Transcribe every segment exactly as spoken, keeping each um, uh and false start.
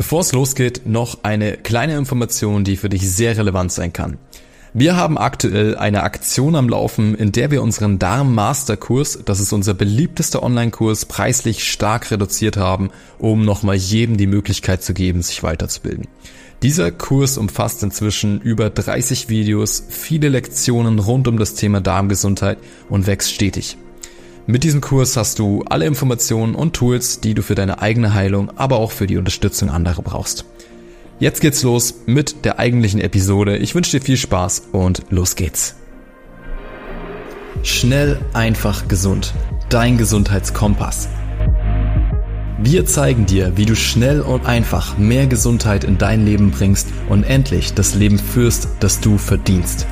Bevor es losgeht, noch eine kleine Information, die für dich sehr relevant sein kann. Wir haben aktuell eine Aktion am Laufen, in der wir unseren Darm-Master-Kurs, das ist unser beliebtester Online-Kurs, preislich stark reduziert haben, um nochmal jedem die Möglichkeit zu geben, sich weiterzubilden. Dieser Kurs umfasst inzwischen über dreißig Videos, viele Lektionen rund um das Thema Darmgesundheit und wächst stetig. Mit diesem Kurs hast du alle Informationen und Tools, die du für deine eigene Heilung, aber auch für die Unterstützung anderer brauchst. Jetzt geht's los mit der eigentlichen Episode. Ich wünsche dir viel Spaß und los geht's. Schnell, einfach, gesund. Dein Gesundheitskompass. Wir zeigen dir, wie du schnell und einfach mehr Gesundheit in dein Leben bringst und endlich das Leben führst, das du verdienst.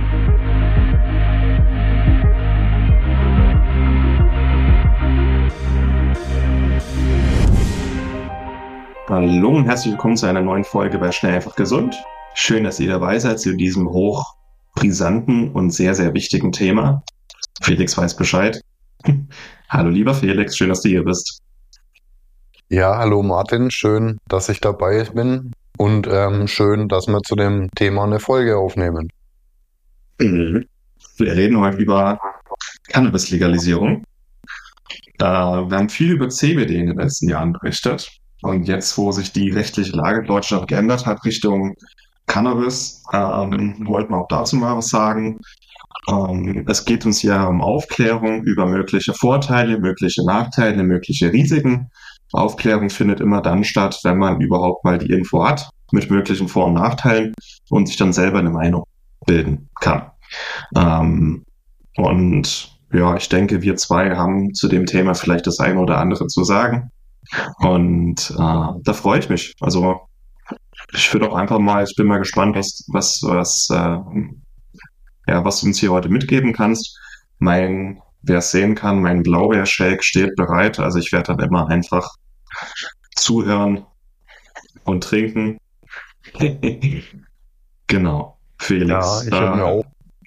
Hallo und herzlich willkommen zu einer neuen Folge bei Schnell einfach gesund. Schön, dass ihr dabei seid zu diesem hochbrisanten und sehr, sehr wichtigen Thema. Felix weiß Bescheid. Hallo lieber Felix, schön, dass du hier bist. Ja, hallo Martin, schön, dass ich dabei bin und ähm, schön, dass wir zu dem Thema eine Folge aufnehmen. Mhm. Wir reden heute über Cannabis-Legalisierung. Äh, wir haben viel über C B D in den letzten Jahren berichtet. Und jetzt, wo sich die rechtliche Lage in Deutschland geändert hat Richtung Cannabis, ähm, wollten wir auch dazu mal was sagen. Ähm, es geht uns ja um Aufklärung über mögliche Vorteile, mögliche Nachteile, mögliche Risiken. Aufklärung findet immer dann statt, wenn man überhaupt mal die Info hat mit möglichen Vor- und Nachteilen und sich dann selber eine Meinung bilden kann. Ähm, und ja, ich denke, wir zwei haben zu dem Thema vielleicht das eine oder andere zu sagen. Und äh, da freue ich mich. Also ich würde auch einfach mal, ich bin mal gespannt, was, was, was, äh, ja, was du uns hier heute mitgeben kannst. Mein, wer es sehen kann, mein Blaubeer-Shake steht bereit. Also ich werde dann immer einfach zuhören und trinken. Genau, Felix. Ja, ich habe mir auch,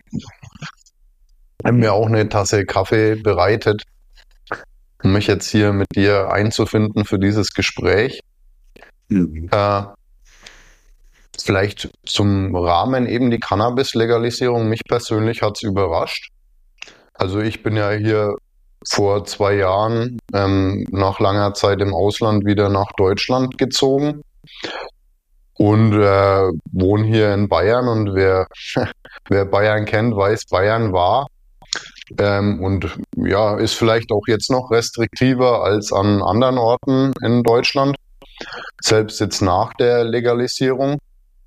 hab mir auch eine Tasse Kaffee bereitet, um mich jetzt hier mit dir einzufinden für dieses Gespräch. Mhm. Äh, vielleicht zum Rahmen eben die Cannabis-Legalisierung. Mich persönlich hat es überrascht. Also ich bin ja hier vor zwei Jahren ähm, nach langer Zeit im Ausland wieder nach Deutschland gezogen und äh, wohne hier in Bayern. Und wer, wer Bayern kennt, weiß, Bayern war ähm, und ja, ist vielleicht auch jetzt noch restriktiver als an anderen Orten in Deutschland, selbst jetzt nach der Legalisierung.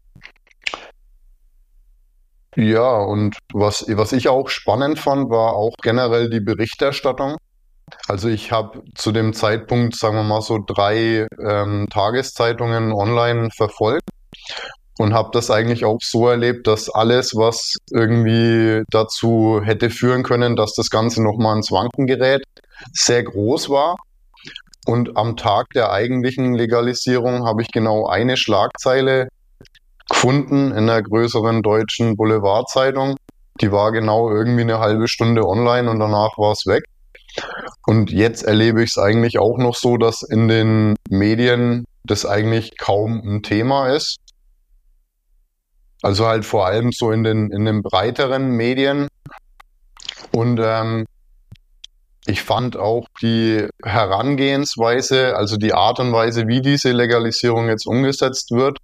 Ja, und was, was ich auch spannend fand, war auch generell die Berichterstattung. Also ich habe zu dem Zeitpunkt, sagen wir mal so, drei ähm, Tageszeitungen online verfolgt und habe das eigentlich auch so erlebt, dass alles, was irgendwie dazu hätte führen können, dass das Ganze nochmal ins Wanken gerät, sehr groß war. Und am Tag der eigentlichen Legalisierung habe ich genau eine Schlagzeile gefunden in einer größeren deutschen Boulevardzeitung. Die war genau irgendwie eine halbe Stunde online und danach war es weg. Und jetzt erlebe ich es eigentlich auch noch so, dass in den Medien das eigentlich kaum ein Thema ist. Also halt vor allem so in den, in den breiteren Medien. Und ähm, ich fand auch die Herangehensweise, also die Art und Weise, wie diese Legalisierung jetzt umgesetzt wird,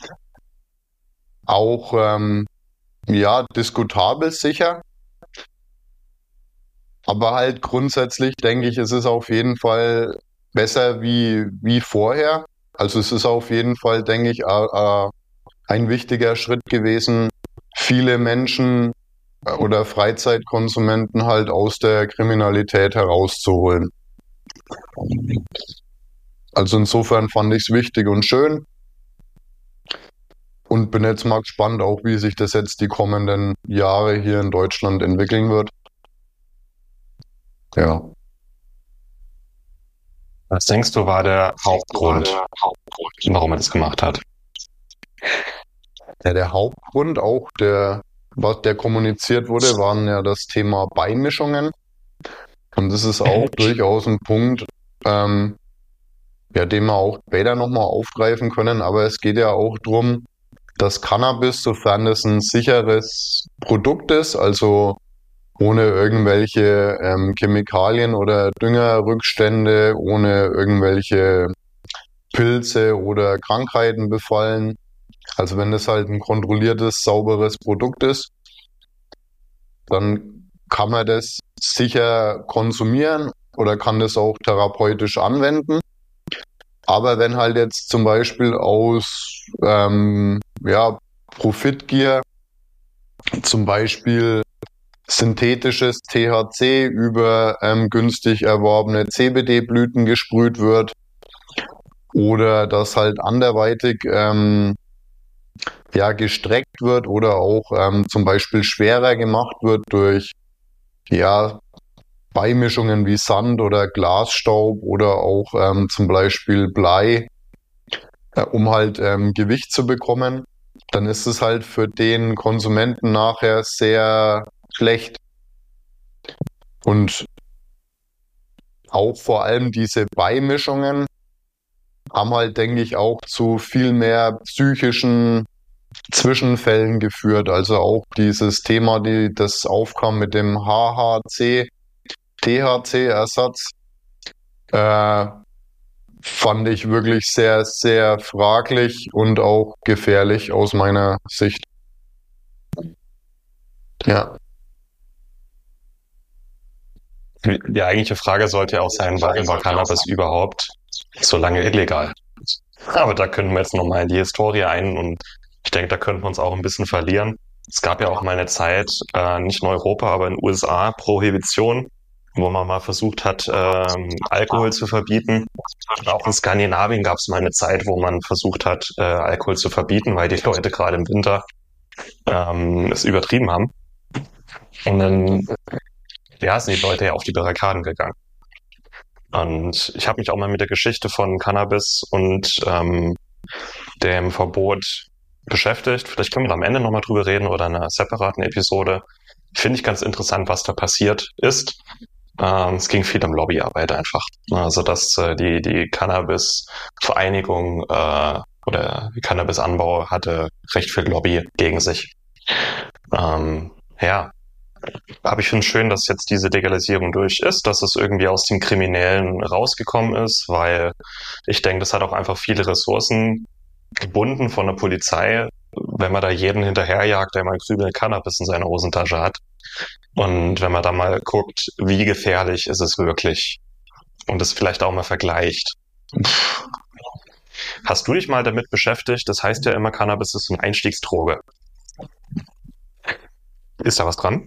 auch ähm, ja, diskutabel sicher. Aber halt grundsätzlich denke ich, es ist auf jeden Fall besser wie, wie vorher. Also es ist auf jeden Fall, denke ich, äh, äh, ein wichtiger Schritt gewesen, viele Menschen äh, oder Freizeitkonsumenten halt aus der Kriminalität herauszuholen. Also insofern fand ich es wichtig und schön. Und bin jetzt mal gespannt auch, wie sich das jetzt die kommenden Jahre hier in Deutschland entwickeln wird. Ja. Was denkst du, war der Hauptgrund, warum er das gemacht hat? Ja, der Hauptgrund auch, der, was der kommuniziert wurde, waren ja das Thema Beimischungen. Und das ist auch durchaus ein Punkt, ähm, ja, den wir auch später nochmal aufgreifen können. Aber es geht ja auch darum, dass Cannabis, sofern es ein sicheres Produkt ist, also ohne irgendwelche ähm, Chemikalien oder Düngerrückstände, ohne irgendwelche Pilze oder Krankheiten befallen. Also wenn das halt ein kontrolliertes, sauberes Produkt ist, dann kann man das sicher konsumieren oder kann das auch therapeutisch anwenden. Aber wenn halt jetzt zum Beispiel aus ähm, ja, Profitgier zum Beispiel synthetisches T H C über ähm, günstig erworbene C B D-Blüten gesprüht wird oder dass halt anderweitig ähm, ja, gestreckt wird oder auch ähm, zum Beispiel schwerer gemacht wird durch ja, Beimischungen wie Sand oder Glasstaub oder auch ähm, zum Beispiel Blei, äh, um halt ähm, Gewicht zu bekommen, dann ist es halt für den Konsumenten nachher sehr schlecht. Und auch vor allem diese Beimischungen haben halt, denke ich, auch zu viel mehr psychischen Zwischenfällen geführt. Also auch dieses Thema, die, das aufkam mit dem H H C, T H C-Ersatz, äh, fand ich wirklich sehr, sehr fraglich und auch gefährlich aus meiner Sicht. Ja. Die eigentliche Frage sollte ja auch sein, warum war Cannabis überhaupt so lange illegal? Aber da könnten wir jetzt nochmal in die Historie ein und ich denke, da könnten wir uns auch ein bisschen verlieren. Es gab ja auch mal eine Zeit, äh, nicht in Europa, aber in den U S A, Prohibition, wo man mal versucht hat, ähm, Alkohol zu verbieten. Auch in Skandinavien gab es mal eine Zeit, wo man versucht hat, äh, Alkohol zu verbieten, weil die Leute gerade im Winter ähm, es übertrieben haben. Und dann ja, sind die Leute ja auf die Barrikaden gegangen. Und ich habe mich auch mal mit der Geschichte von Cannabis und ähm, dem Verbot beschäftigt. Vielleicht können wir da am Ende nochmal drüber reden oder in einer separaten Episode. Finde ich ganz interessant, was da passiert ist. Ähm, es ging viel um Lobbyarbeit einfach. Also dass äh, die, die Cannabis-Vereinigung äh, oder die Cannabis-Anbau hatte recht viel Lobby gegen sich. Ähm, ja. Aber ich finde es schön, dass jetzt diese Legalisierung durch ist, dass es irgendwie aus dem Kriminellen rausgekommen ist, weil ich denke, das hat auch einfach viele Ressourcen gebunden von der Polizei, wenn man da jeden hinterherjagt, der mal Krümel Cannabis in seiner Hosentasche hat. Und wenn man da mal guckt, wie gefährlich ist es wirklich und es vielleicht auch mal vergleicht. Pff. Hast du dich mal damit beschäftigt? Das heißt ja immer, Cannabis ist so eine Einstiegsdroge. Ist da was dran?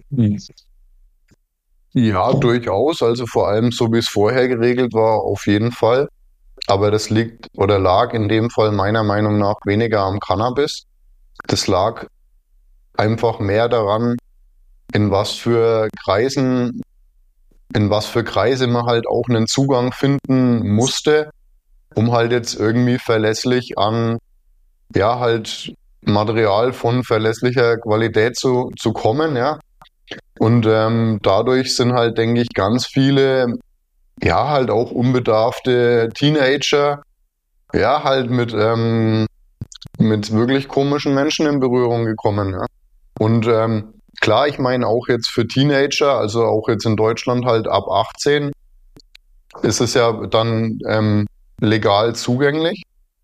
Ja, durchaus. Also vor allem so wie es vorher geregelt war, auf jeden Fall. Aber das liegt oder lag in dem Fall meiner Meinung nach weniger am Cannabis. Das lag einfach mehr daran, in was für Kreisen, in was für Kreise man halt auch einen Zugang finden musste, um halt jetzt irgendwie verlässlich an, ja, halt Material von verlässlicher Qualität zu, zu kommen, ja. Und ähm, dadurch sind halt, denke ich, ganz viele, ja, halt auch unbedarfte Teenager, ja, halt mit, ähm, mit wirklich komischen Menschen in Berührung gekommen, ja. Und ähm, klar, ich meine auch jetzt für Teenager, also auch jetzt in Deutschland halt ab achtzehn, ist es ja dann ähm, legal zugänglich.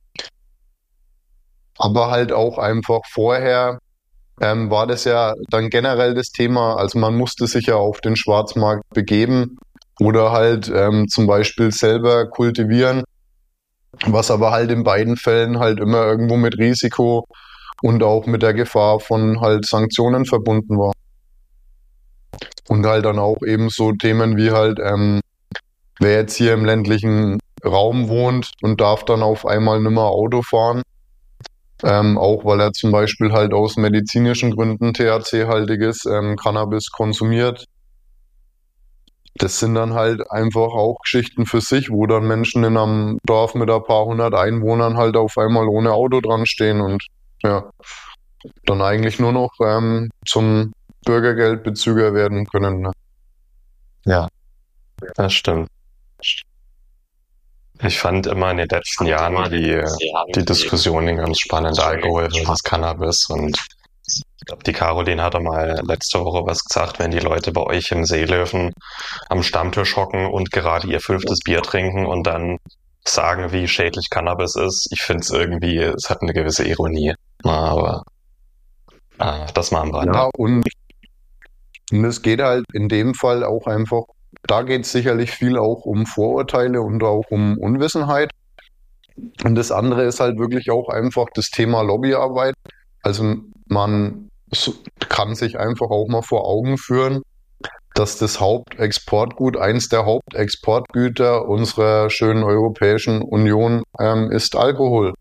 Aber halt auch einfach vorher ähm, war das ja dann generell das Thema, also man musste sich ja auf den Schwarzmarkt begeben oder halt ähm, zum Beispiel selber kultivieren, was aber halt in beiden Fällen halt immer irgendwo mit Risiko und auch mit der Gefahr von halt Sanktionen verbunden war. Und halt dann auch eben so Themen wie halt, ähm, wer jetzt hier im ländlichen Raum wohnt und darf dann auf einmal nimmer Auto fahren, ähm, auch weil er zum Beispiel halt aus medizinischen Gründen T H C-haltiges ähm, Cannabis konsumiert. Das sind dann halt einfach auch Geschichten für sich, wo dann Menschen in einem Dorf mit ein paar hundert Einwohnern halt auf einmal ohne Auto dran stehen und ja, dann eigentlich nur noch ähm, zum Bürgergeldbezüger werden können. Ne? Ja, das stimmt. Ich fand immer in den letzten Jahren die, die Diskussionen ganz spannend, Alkohol versus Cannabis. Und ich glaube, die Caroline hatte mal letzte Woche was gesagt, wenn die Leute bei euch im Seelöwen am Stammtisch hocken und gerade ihr fünftes Bier trinken und dann sagen, wie schädlich Cannabis ist. Ich finde es irgendwie, es hat eine gewisse Ironie. Aber äh, das mal am Rande. Ja, und, und es geht halt in dem Fall auch einfach, da geht es sicherlich viel auch um Vorurteile und auch um Unwissenheit. Und das andere ist halt wirklich auch einfach das Thema Lobbyarbeit. Also man kann sich einfach auch mal vor Augen führen, dass das Hauptexportgut, eins der Hauptexportgüter unserer schönen Europäischen Union ähm, ist Alkohol.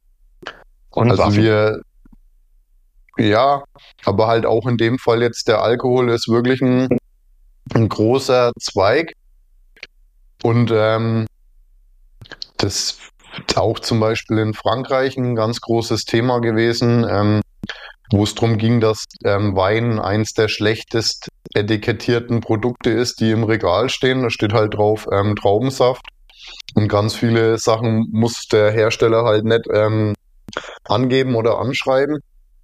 Und also Waffen. wir, ja, aber halt auch in dem Fall jetzt der Alkohol ist wirklich ein, ein großer Zweig. Und ähm, das ist auch zum Beispiel in Frankreich ein ganz großes Thema gewesen, ähm, wo es darum ging, dass ähm, Wein eins der schlechtest etikettierten Produkte ist, die im Regal stehen. Da steht halt drauf ähm, Traubensaft. Und ganz viele Sachen muss der Hersteller halt nicht ähm, angeben oder anschreiben.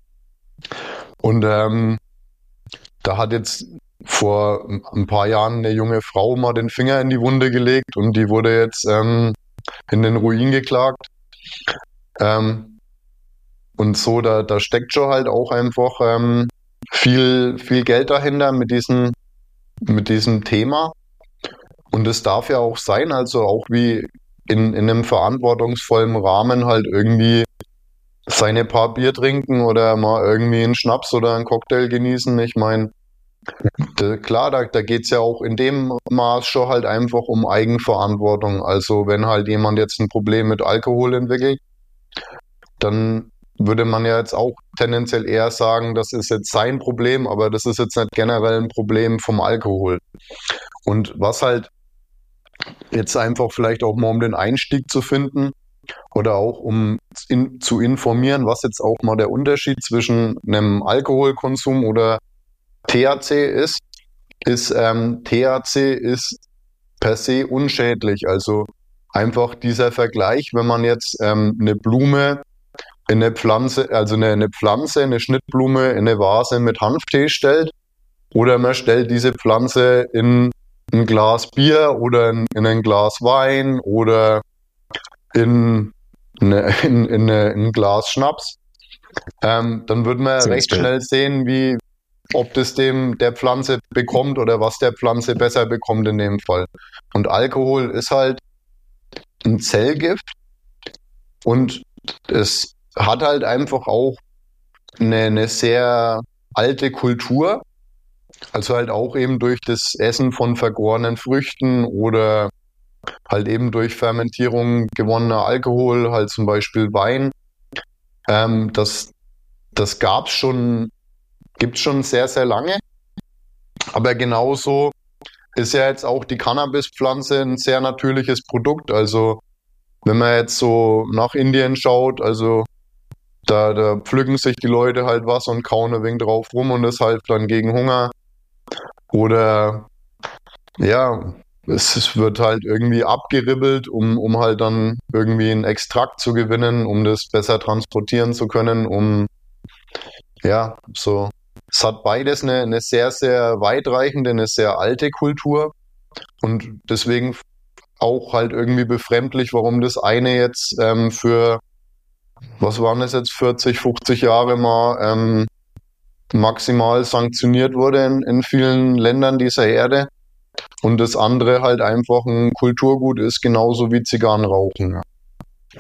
Und ähm, da hat jetzt vor ein paar Jahren eine junge Frau mal den Finger in die Wunde gelegt und die wurde jetzt ähm, in den Ruin geklagt. Ähm, und so, da, da steckt schon halt auch einfach ähm, viel, viel Geld dahinter mit diesem, mit diesem Thema. Und es darf ja auch sein, also auch wie in, in einem verantwortungsvollen Rahmen halt irgendwie seine paar Bier trinken oder mal irgendwie einen Schnaps oder einen Cocktail genießen. Ich meine, klar, da, da geht es ja auch in dem Maß schon halt einfach um Eigenverantwortung. Also wenn halt jemand jetzt ein Problem mit Alkohol entwickelt, dann würde man ja jetzt auch tendenziell eher sagen, das ist jetzt sein Problem, aber das ist jetzt nicht generell ein Problem vom Alkohol. Und was halt jetzt einfach vielleicht auch mal um den Einstieg zu finden oder auch um in, zu informieren, was jetzt auch mal der Unterschied zwischen einem Alkoholkonsum oder T H C ist, ist ähm, T H C ist per se unschädlich. Also einfach dieser Vergleich, wenn man jetzt ähm, eine Blume in eine Pflanze, also eine, eine Pflanze, eine Schnittblume in eine Vase mit Hanftee stellt oder man stellt diese Pflanze in ein Glas Bier oder in, in ein Glas Wein oder in, eine, in, in, eine, in ein Glas Schnaps, ähm, dann wird man Sehr recht schön. schnell sehen, wie ob das dem der Pflanze bekommt oder was der Pflanze besser bekommt in dem Fall. Und Alkohol ist halt ein Zellgift und es hat halt einfach auch eine, eine sehr alte Kultur. Also halt auch eben durch das Essen von vergorenen Früchten oder halt eben durch Fermentierung gewonnener Alkohol, halt zum Beispiel Wein. Ähm, das das gab's schon, gibt's schon sehr, sehr lange. Aber genauso ist ja jetzt auch die Cannabispflanze ein sehr natürliches Produkt. Also wenn man jetzt so nach Indien schaut, also da, da pflücken sich die Leute halt was und kauen ein wenig drauf rum und das hilft dann gegen Hunger. Oder ja, es, es wird halt irgendwie abgeribbelt, um, um halt dann irgendwie einen Extrakt zu gewinnen, um das besser transportieren zu können, um ja, so. Es hat beides eine, eine sehr, sehr weitreichende, eine sehr alte Kultur und deswegen auch halt irgendwie befremdlich, warum das eine jetzt ähm, für, was waren das jetzt, vierzig, fünfzig Jahre mal ähm, maximal sanktioniert wurde in, in vielen Ländern dieser Erde und das andere halt einfach ein Kulturgut ist, genauso wie Zigarrenrauchen. Ja.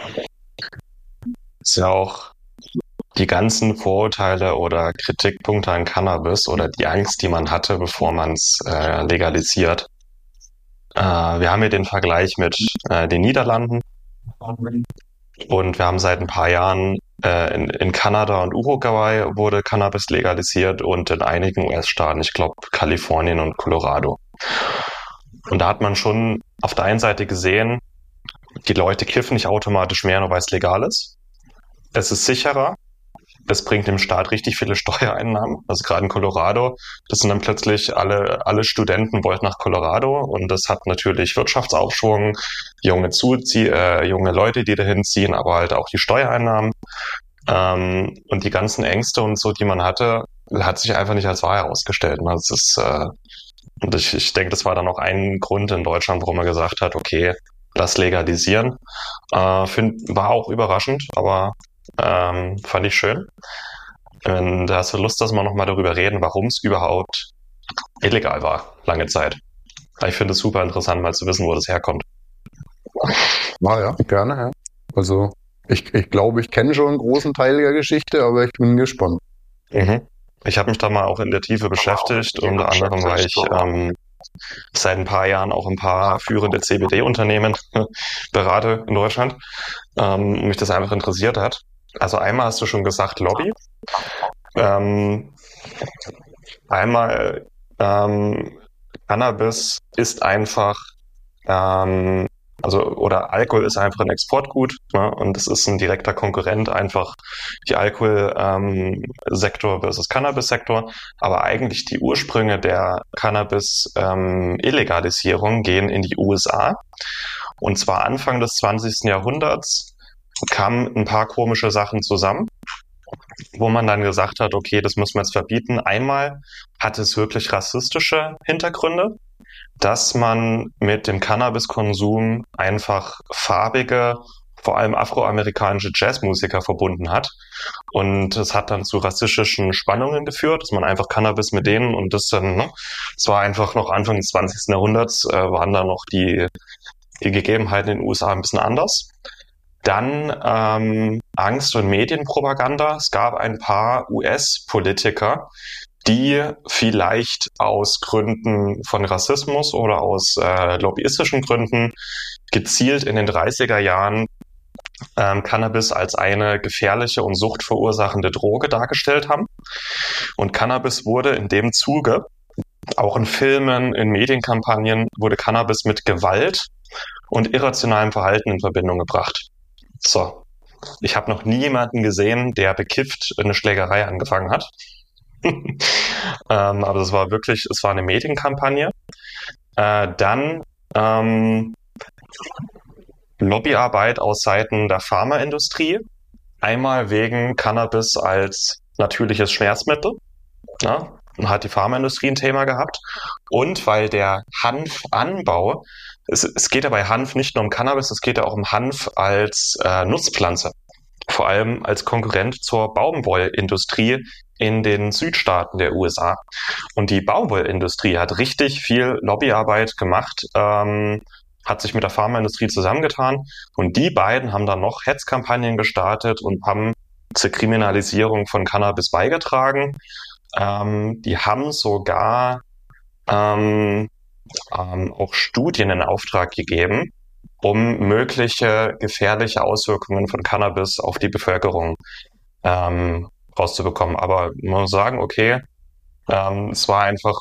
Ist ja auch die ganzen Vorurteile oder Kritikpunkte an Cannabis oder die Angst, die man hatte, bevor man es äh, legalisiert. Äh, wir haben hier den Vergleich mit äh, den Niederlanden und wir haben seit ein paar Jahren äh, in, in Kanada und Uruguay wurde Cannabis legalisiert und in einigen U S-Staaten, ich glaube Kalifornien und Colorado. Und da hat man schon auf der einen Seite gesehen, die Leute kiffen nicht automatisch mehr, nur weil es legal ist. Es ist sicherer. es bringt dem Staat richtig viele Steuereinnahmen. Also gerade in Colorado, das sind dann plötzlich alle, alle Studenten wollten nach Colorado und das hat natürlich Wirtschaftsaufschwung, junge Zuzie äh, junge Leute, die dahin ziehen, aber halt auch die Steuereinnahmen. Ähm, und die ganzen Ängste und so, die man hatte, hat sich einfach nicht als wahr herausgestellt. Das ist, äh, und ich, ich denke, das war dann auch ein Grund in Deutschland, warum man gesagt hat, okay, lass legalisieren. Äh, find, war auch überraschend, aber ähm, fand ich schön. Und da hast du Lust, dass wir nochmal darüber reden, warum es überhaupt illegal war, lange Zeit. Ich finde es super interessant, mal zu wissen, wo das herkommt. Na ja, gerne, ja. Also ich, ich glaube, ich kenne schon einen großen Teil der Geschichte, aber ich bin gespannt. Mhm. Ich habe mich da mal auch in der Tiefe beschäftigt. Unter anderem, weil ich ähm, seit ein paar Jahren auch ein paar führende C B D-Unternehmen berate in Deutschland ähm, und mich das einfach interessiert hat. Also einmal hast du schon gesagt Lobby. Ähm, einmal ähm, Cannabis ist einfach ähm, also oder Alkohol ist einfach ein Exportgut, ne? Und es ist ein direkter Konkurrent einfach die Alkoholsektor ähm, versus Cannabis-Sektor. Aber eigentlich die Ursprünge der Cannabis-Illegalisierung ähm, gehen in die U S A. Und zwar Anfang des zwanzigsten Jahrhunderts kamen ein paar komische Sachen zusammen, wo man dann gesagt hat, okay, das müssen wir jetzt verbieten. Einmal hat es wirklich rassistische Hintergründe, dass man mit dem Cannabiskonsum einfach farbige, vor allem afroamerikanische Jazzmusiker verbunden hat. Und es hat dann zu rassistischen Spannungen geführt, dass man einfach Cannabis mit denen und das dann, ne, es war einfach noch Anfang des zwanzigsten Jahrhunderts, äh, waren da noch die, die Gegebenheiten in den U S A ein bisschen anders. Dann ähm, Angst- und Medienpropaganda. Es gab ein paar U S-Politiker, die vielleicht aus Gründen von Rassismus oder aus äh, lobbyistischen Gründen gezielt in den dreißiger Jahren ähm, Cannabis als eine gefährliche und suchtverursachende Droge dargestellt haben. Und Cannabis wurde in dem Zuge, auch in Filmen, in Medienkampagnen, wurde Cannabis mit Gewalt und irrationalem Verhalten in Verbindung gebracht. So, ich habe noch nie jemanden gesehen, der bekifft eine Schlägerei angefangen hat. ähm, aber das war wirklich, es war eine Medienkampagne. Äh, dann ähm, Lobbyarbeit aus Seiten der Pharmaindustrie. Einmal wegen Cannabis als natürliches Schmerzmittel. Ja, hat die Pharmaindustrie ein Thema gehabt. Und weil der Hanfanbau, es, es geht ja bei Hanf nicht nur um Cannabis, es geht ja auch um Hanf als äh, Nutzpflanze. Vor allem als Konkurrent zur Baumwollindustrie in den Südstaaten der U S A. Und die Baumwollindustrie hat richtig viel Lobbyarbeit gemacht, ähm, hat sich mit der Pharmaindustrie zusammengetan und die beiden haben dann noch Hetzkampagnen gestartet und haben zur Kriminalisierung von Cannabis beigetragen. Ähm, die haben sogar ähm, ähm, auch Studien in Auftrag gegeben, um mögliche gefährliche Auswirkungen von Cannabis auf die Bevölkerung ähm, rauszubekommen. Aber man muss sagen, okay, ähm, es war einfach,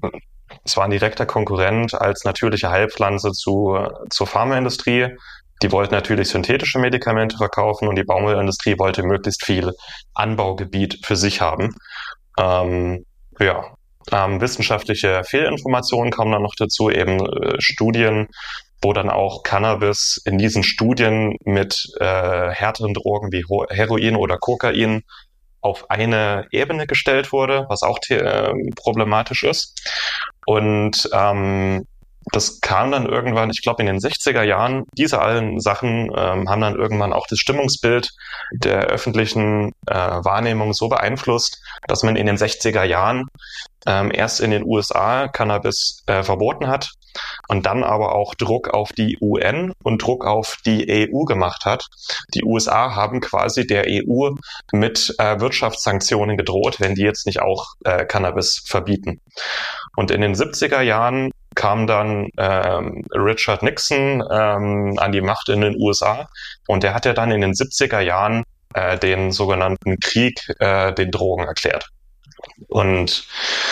es war ein direkter Konkurrent als natürliche Heilpflanze zu, zur Pharmaindustrie. Die wollten natürlich synthetische Medikamente verkaufen und die Baumwollindustrie wollte möglichst viel Anbaugebiet für sich haben. Ähm, ja, ähm, wissenschaftliche Fehlinformationen kamen dann noch dazu, eben äh, Studien, wo dann auch Cannabis in diesen Studien mit äh, härteren Drogen wie Ho- Heroin oder Kokain auf eine Ebene gestellt wurde, was auch the- äh, problematisch ist. Und ähm, das kam dann irgendwann, ich glaube in den sechziger Jahren, diese allen Sachen ähm, haben dann irgendwann auch das Stimmungsbild der öffentlichen äh, Wahrnehmung so beeinflusst, dass man in den sechziger Jahren ähm, erst in den U S A Cannabis äh, verboten hat und dann aber auch Druck auf die U N und Druck auf die E U gemacht hat. Die U S A haben quasi der E U mit äh, Wirtschaftssanktionen gedroht, wenn die jetzt nicht auch äh, Cannabis verbieten. Und in den siebziger Jahren kam dann ähm, Richard Nixon ähm, an die Macht in den U S A und der hat ja dann in den siebziger Jahren äh, den sogenannten Krieg äh, den Drogen erklärt. Und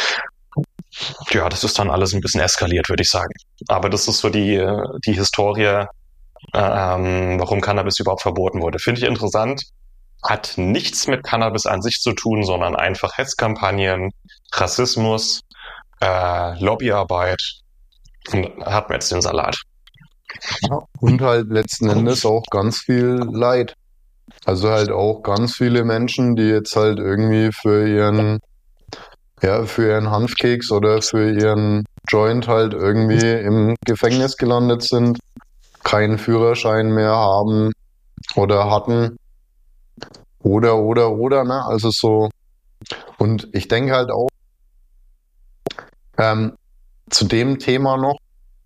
ja, das ist dann alles ein bisschen eskaliert, würde ich sagen. Aber das ist so die, die Historie, ähm, warum Cannabis überhaupt verboten wurde. Finde ich interessant. hat nichts mit Cannabis an sich zu tun, sondern einfach Hetzkampagnen, Rassismus, äh, Lobbyarbeit. Und hat man jetzt den Salat. Und halt letzten Endes auch ganz viel Leid. Also halt auch ganz viele Menschen, die jetzt halt irgendwie für ihren, ja, für ihren Hanfkeks oder für ihren Joint halt irgendwie im Gefängnis gelandet sind, keinen Führerschein mehr haben oder hatten. Oder, oder, oder, ne? Also so. Und ich denke halt auch, ähm, zu dem Thema noch,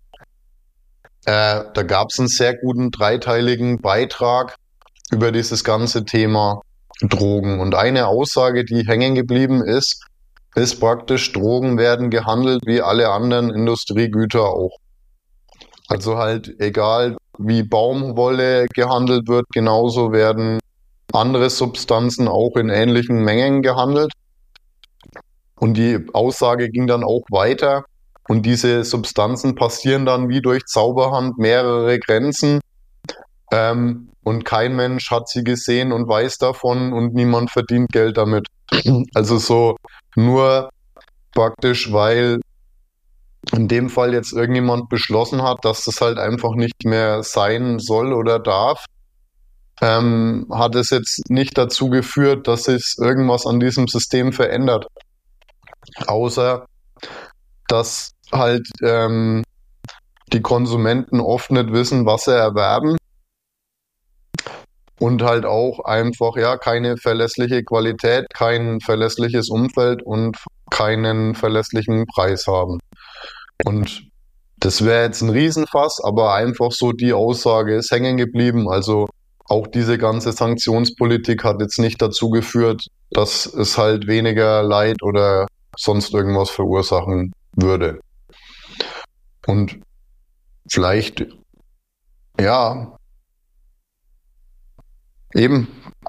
äh, da gab es einen sehr guten dreiteiligen Beitrag über dieses ganze Thema Drogen. Und eine Aussage, die hängen geblieben ist, ist praktisch, Drogen werden gehandelt wie alle anderen Industriegüter auch. Also halt egal, wie Baumwolle gehandelt wird, genauso werden andere Substanzen auch in ähnlichen Mengen gehandelt. Und die Aussage ging dann auch weiter. Und diese Substanzen passieren dann wie durch Zauberhand mehrere Grenzen. Ähm, und kein Mensch hat sie gesehen und weiß davon und niemand verdient Geld damit. Also so nur praktisch, weil in dem Fall jetzt irgendjemand beschlossen hat, dass das halt einfach nicht mehr sein soll oder darf, ähm, hat es jetzt nicht dazu geführt, dass sich irgendwas an diesem System verändert. Außer, dass halt ähm, die Konsumenten oft nicht wissen, was sie erwerben und halt auch einfach ja keine verlässliche Qualität, kein verlässliches Umfeld und keinen verlässlichen Preis haben. Und das wäre jetzt ein Riesenfass, aber einfach so die Aussage ist hängen geblieben. Also auch diese ganze Sanktionspolitik hat jetzt nicht dazu geführt, dass es halt weniger Leid oder sonst irgendwas verursachen würde. Und vielleicht, ja, eben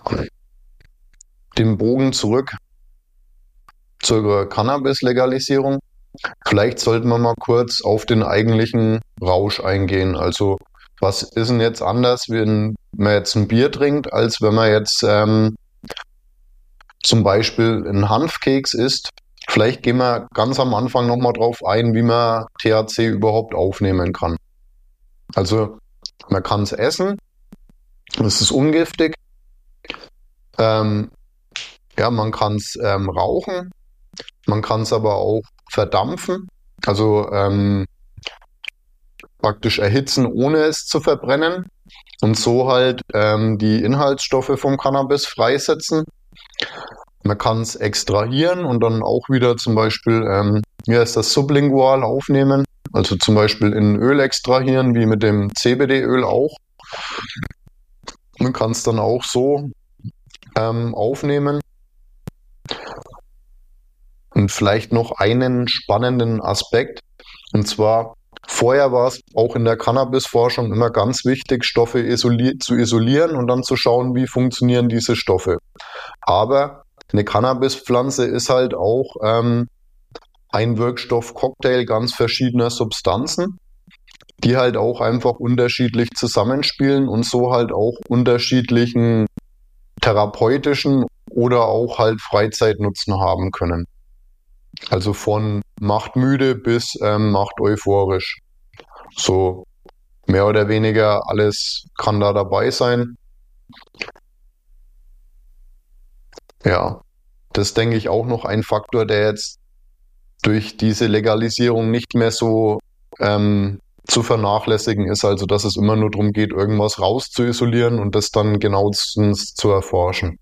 den Bogen zurück zur Cannabis-Legalisierung. Vielleicht sollten wir mal kurz auf den eigentlichen Rausch eingehen. Also was ist denn jetzt anders, wenn man jetzt ein Bier trinkt, als wenn man jetzt ähm, zum Beispiel einen Hanfkeks isst? Vielleicht gehen wir ganz am Anfang nochmal drauf ein, wie man T H C überhaupt aufnehmen kann. Also man kann es essen, es ist ungiftig. Ähm, ja, man kann es ähm, rauchen, man kann es aber auch verdampfen, also ähm, praktisch erhitzen, ohne es zu verbrennen und so halt ähm, die Inhaltsstoffe vom Cannabis freisetzen. Man kann es extrahieren und dann auch wieder zum Beispiel, ähm, ja, ist das sublingual aufnehmen, also zum Beispiel in Öl extrahieren, wie mit dem C B D-Öl auch. Man kann es dann auch so ähm, aufnehmen. Und vielleicht noch einen spannenden Aspekt, und zwar vorher war es auch in der Cannabis-Forschung immer ganz wichtig, Stoffe isoli- zu isolieren und dann zu schauen, wie funktionieren diese Stoffe. Aber eine Cannabispflanze ist halt auch ähm, ein Wirkstoff-Cocktail ganz verschiedener Substanzen, die halt auch einfach unterschiedlich zusammenspielen und so halt auch unterschiedlichen therapeutischen oder auch halt Freizeitnutzen haben können. Also von macht müde bis ähm, macht euphorisch. So mehr oder weniger alles kann da dabei sein. Ja, das denke ich auch noch ein Faktor, der jetzt durch diese Legalisierung nicht mehr so ähm, zu vernachlässigen ist. Also dass es immer nur darum geht, irgendwas rauszuisolieren und das dann genauestens zu erforschen.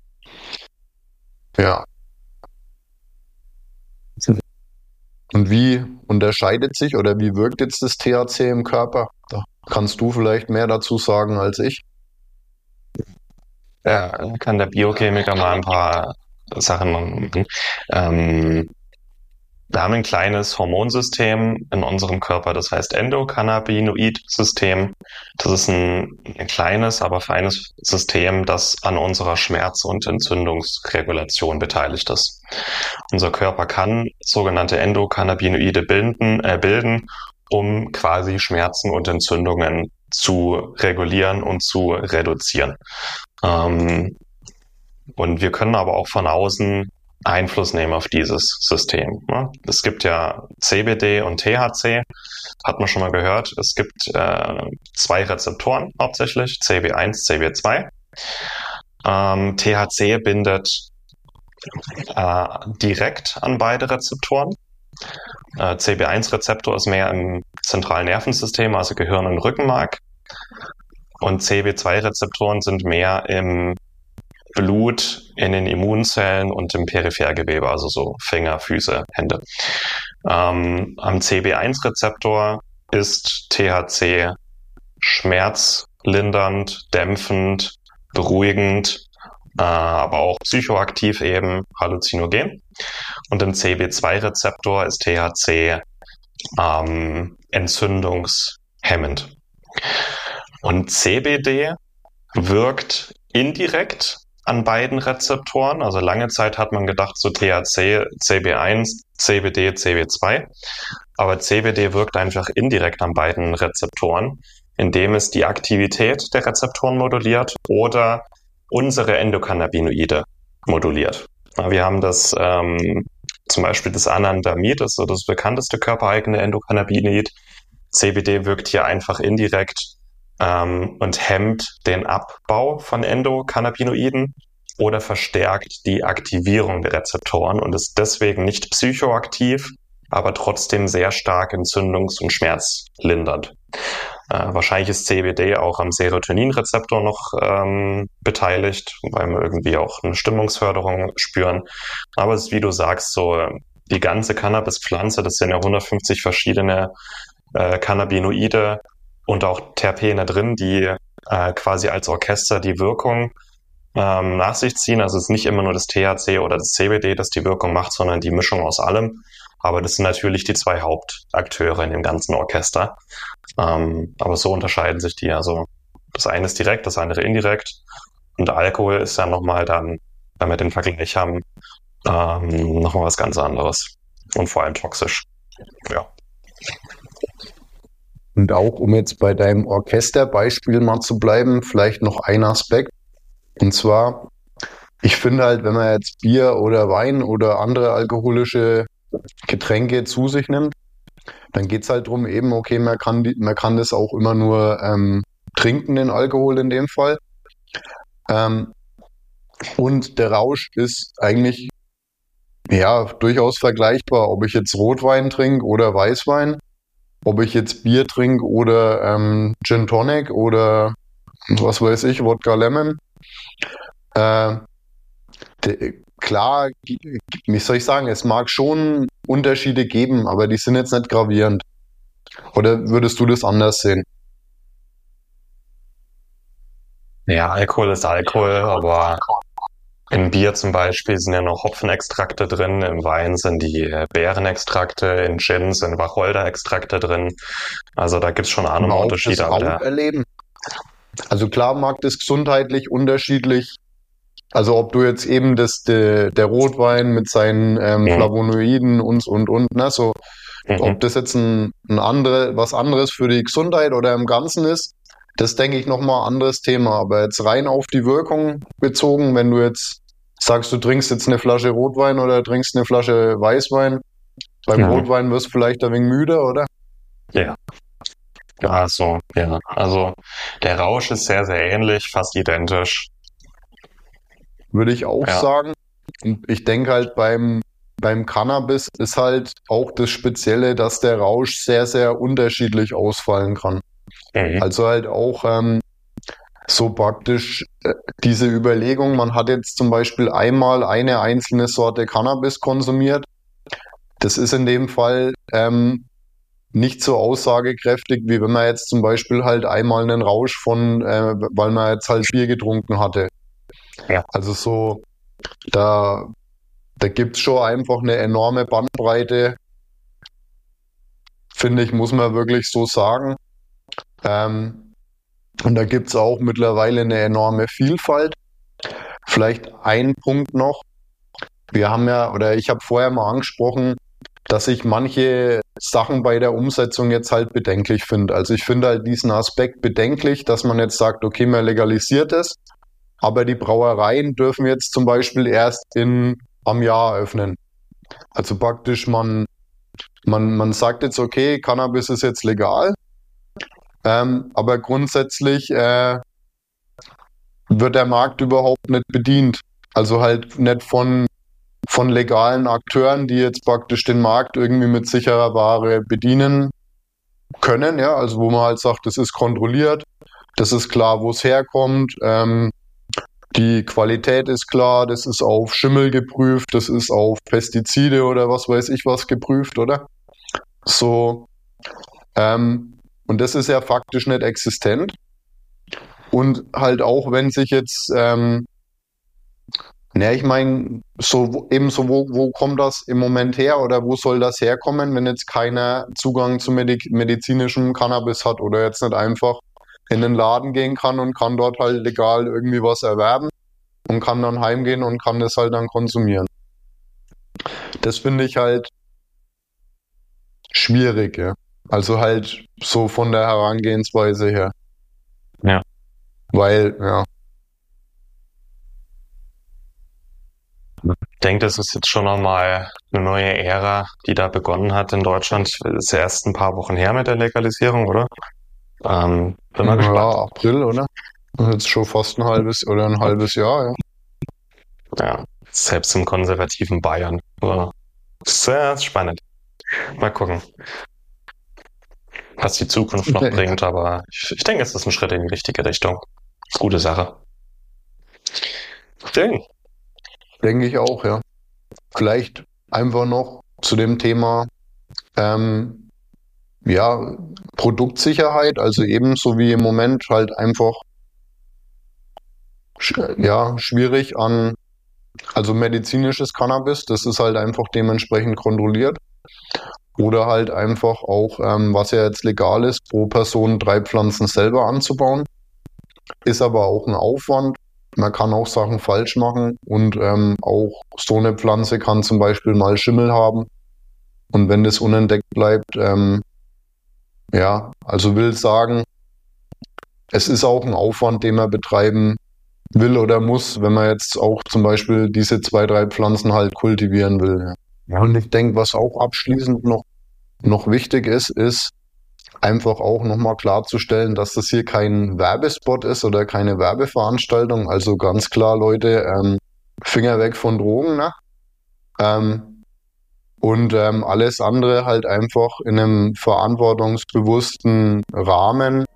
Ja. Und wie unterscheidet sich oder wie wirkt jetzt das T H C im Körper? Da kannst du vielleicht mehr dazu sagen als ich. Ja, kann der Biochemiker mal ein paar Sachen machen. Ähm, wir haben ein kleines Hormonsystem in unserem Körper, das heißt Endokannabinoid-System. Das ist ein, ein kleines, aber feines System, das an unserer Schmerz- und Entzündungsregulation beteiligt ist. Unser Körper kann sogenannte Endokannabinoide bilden, äh, bilden, um quasi Schmerzen und Entzündungen zu regulieren und zu reduzieren. Ähm, Und wir können aber auch von außen Einfluss nehmen auf dieses System. Ne? Es gibt ja C B D und T H C, hat man schon mal gehört. Es gibt äh, zwei Rezeptoren hauptsächlich, C B eins, C B zwei. Ähm, T H C bindet äh, direkt an beide Rezeptoren. Äh, C B eins Rezeptor ist mehr im zentralen Nervensystem, also Gehirn und Rückenmark. Und C B zwei Rezeptoren sind mehr im Blut, in den Immunzellen und im Periphergewebe, also so Finger, Füße, Hände. Ähm, am C B eins Rezeptor ist T H C schmerzlindernd, dämpfend, beruhigend, äh, aber auch psychoaktiv eben, halluzinogen. Und im C B zwei Rezeptor ist T H C ähm, entzündungshemmend. Und C B D wirkt indirekt an beiden Rezeptoren. Also lange Zeit hat man gedacht, so T H C, C B eins, C B D, C B zwei. Aber C B D wirkt einfach indirekt an beiden Rezeptoren, indem es die Aktivität der Rezeptoren moduliert oder unsere Endokannabinoide moduliert. Wir haben das ähm, zum Beispiel das Anandamid, das ist so das bekannteste körpereigene Endokannabinoid. C B D wirkt hier einfach indirekt ähm, und hemmt den Abbau von Endokannabinoiden oder verstärkt die Aktivierung der Rezeptoren und ist deswegen nicht psychoaktiv, aber trotzdem sehr stark entzündungs- und schmerzlindernd. Äh, wahrscheinlich ist C B D auch am Serotoninrezeptor noch ähm, beteiligt, weil wir irgendwie auch eine Stimmungsförderung spüren. Aber es ist, wie du sagst, so die ganze Cannabispflanze, das sind ja hundertfünfzig verschiedene äh, Cannabinoide und auch Terpene drin, die äh, quasi als Orchester die Wirkung ähm, nach sich ziehen. Also es ist nicht immer nur das T H C oder das C B D, das die Wirkung macht, sondern die Mischung aus allem. Aber das sind natürlich die zwei Hauptakteure in dem ganzen Orchester. Ähm, aber so unterscheiden sich die. Also das eine ist direkt, das andere indirekt. Und Alkohol ist ja nochmal dann, wenn wir den Vergleich haben, ähm, nochmal was ganz anderes. Und vor allem toxisch. Ja. Und auch, um jetzt bei deinem Orchesterbeispiel mal zu bleiben, vielleicht noch ein Aspekt. Und zwar, ich finde halt, wenn man jetzt Bier oder Wein oder andere alkoholische Getränke zu sich nimmt, dann geht es halt darum, eben, okay, man kann, die, man kann das auch immer nur ähm, trinken, den Alkohol in dem Fall. Ähm, und der Rausch ist eigentlich ja durchaus vergleichbar, ob ich jetzt Rotwein trinke oder Weißwein, ob ich jetzt Bier trinke oder ähm, Gin Tonic oder was weiß ich, Wodka Lemon. Äh, de, klar, wie soll ich sagen, es mag schon Unterschiede geben, aber die sind jetzt nicht gravierend. Oder würdest du das anders sehen? Ja, Alkohol ist Alkohol, aber im Bier zum Beispiel sind ja noch Hopfenextrakte drin, im Wein sind die Beerenextrakte, in Gin sind Wacholderextrakte drin. Also da gibt's schon andere Unterschiede. Das aber der, erleben. Also klar mag das gesundheitlich unterschiedlich. Also ob du jetzt eben das de, der Rotwein mit seinen ähm, Mhm. Flavonoiden und und und, ne, so, mhm. ob das jetzt ein, ein andere, was anderes für die Gesundheit oder im Ganzen ist, das denke ich nochmal ein anderes Thema. Aber jetzt rein auf die Wirkung bezogen, wenn du jetzt sagst, du trinkst jetzt eine Flasche Rotwein oder trinkst eine Flasche Weißwein, beim Ja. Rotwein wirst du vielleicht ein wenig müde, oder? Ja. Ja, so, ja. Also der Rausch ist sehr, sehr ähnlich, fast identisch. Würde ich auch Ja. sagen. Und ich denke halt beim, beim Cannabis ist halt auch das Spezielle, dass der Rausch sehr, sehr unterschiedlich ausfallen kann. Mhm. Also halt auch ähm, so praktisch äh, diese Überlegung, man hat jetzt zum Beispiel einmal eine einzelne Sorte Cannabis konsumiert. Das ist in dem Fall ähm, nicht so aussagekräftig, wie wenn man jetzt zum Beispiel halt einmal einen Rausch von, äh, weil man jetzt halt Bier getrunken hatte. Ja. Also so, da, da gibt's schon einfach eine enorme Bandbreite, finde ich, muss man wirklich so sagen. Ähm, und da gibt's auch mittlerweile eine enorme Vielfalt. Vielleicht ein Punkt noch. Wir haben ja, oder ich habe vorher mal angesprochen, dass ich manche Sachen bei der Umsetzung jetzt halt bedenklich finde. Also ich finde halt diesen Aspekt bedenklich, dass man jetzt sagt, okay, man legalisiert es, aber die Brauereien dürfen jetzt zum Beispiel erst in am Jahr öffnen. Also praktisch man, man, man sagt jetzt, okay, Cannabis ist jetzt legal, ähm, aber grundsätzlich äh, wird der Markt überhaupt nicht bedient. Also halt nicht von, von legalen Akteuren, die jetzt praktisch den Markt irgendwie mit sicherer Ware bedienen können, ja, also wo man halt sagt, das ist kontrolliert, das ist klar, wo es herkommt, ähm, die Qualität ist klar, das ist auf Schimmel geprüft, das ist auf Pestizide oder was weiß ich was geprüft, oder? So, ähm, und das ist ja faktisch nicht existent. Und halt auch, wenn sich jetzt, ähm, ne, ich meine, so ebenso, wo, wo kommt das im Moment her oder wo soll das herkommen, wenn jetzt keiner Zugang zu Medi- medizinischem Cannabis hat oder jetzt nicht einfach in den Laden gehen kann und kann dort halt legal irgendwie was erwerben und kann dann heimgehen und kann das halt dann konsumieren. Das finde ich halt schwierig, ja. Also halt so von der Herangehensweise her. Ja. Weil, ja. Ich denke, das ist jetzt schon nochmal eine neue Ära, die da begonnen hat in Deutschland. Das ist ja erst ein paar Wochen her mit der Legalisierung, oder? Ähm, bin mal Ja, gespannt. April, oder? Jetzt schon fast ein halbes oder ein halbes Jahr, ja. Ja, selbst im konservativen Bayern. Ja. Sehr spannend. Mal gucken, was die Zukunft noch Okay. bringt, aber ich, ich denke, es ist ein Schritt in die richtige Richtung. Ist gute Sache. Schön. Denke ich auch, ja. Vielleicht einfach noch zu dem Thema, ähm, ja, Produktsicherheit, also ebenso wie im Moment halt einfach, sch- ja, schwierig an, also medizinisches Cannabis, das ist halt einfach dementsprechend kontrolliert. Oder halt einfach auch, ähm, was ja jetzt legal ist, pro Person drei Pflanzen selber anzubauen. Ist aber auch ein Aufwand. Man kann auch Sachen falsch machen und ähm, auch so eine Pflanze kann zum Beispiel mal Schimmel haben. Und wenn das unentdeckt bleibt, ähm, ja, also will sagen, es ist auch ein Aufwand, den man betreiben will oder muss, wenn man jetzt auch zum Beispiel diese zwei, drei Pflanzen halt kultivieren will. Ja. Ja, und ich denke, was auch abschließend noch, noch wichtig ist, ist einfach auch nochmal klarzustellen, dass das hier kein Werbespot ist oder keine Werbeveranstaltung. Also ganz klar, Leute, ähm, Finger weg von Drogen, ne? Ähm, und ähm, alles andere halt einfach in einem verantwortungsbewussten Rahmen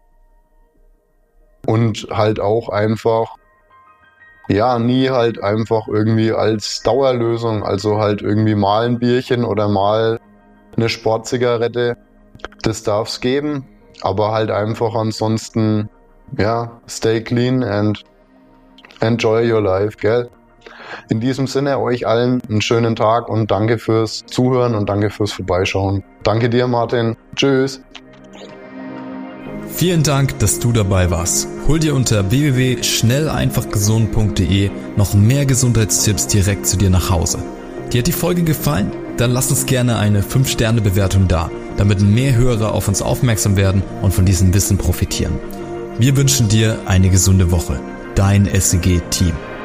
und halt auch einfach, ja, nie halt einfach irgendwie als Dauerlösung, also halt irgendwie mal ein Bierchen oder mal eine Sportzigarette, das darf es geben, aber halt einfach ansonsten, ja, stay clean and enjoy your life, gell? In diesem Sinne euch allen einen schönen Tag und danke fürs Zuhören und danke fürs Vorbeischauen. Danke dir, Martin. Tschüss. Vielen Dank, dass du dabei warst. Hol dir unter w w w punkt schnell einfach gesund punkt d e noch mehr Gesundheitstipps direkt zu dir nach Hause. Dir hat die Folge gefallen? Dann lass uns gerne eine fünf Sterne Bewertung da, damit mehr Hörer auf uns aufmerksam werden und von diesem Wissen profitieren. Wir wünschen dir eine gesunde Woche. Dein S E G-Team.